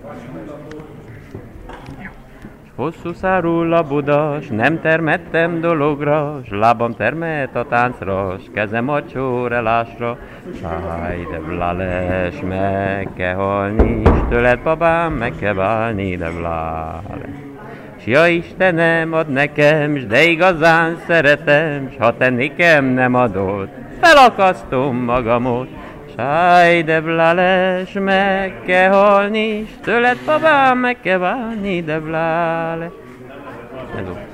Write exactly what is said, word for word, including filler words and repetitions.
Hosszú szárul a Buda, s nem termettem dologra, s lábam termett a táncra, s kezem a csórelásra. Sáj, de vlále, s meg kell halni, s tőled babám meg kell válni, de vlále. S ja Istenem, ad nekem, s de igazán szeretem, s ha te nekem nem adod, felakasztom magamot. Sáj, de vlále, s meg kell halni, s tőled babám meg kell válni, de vlále. Ez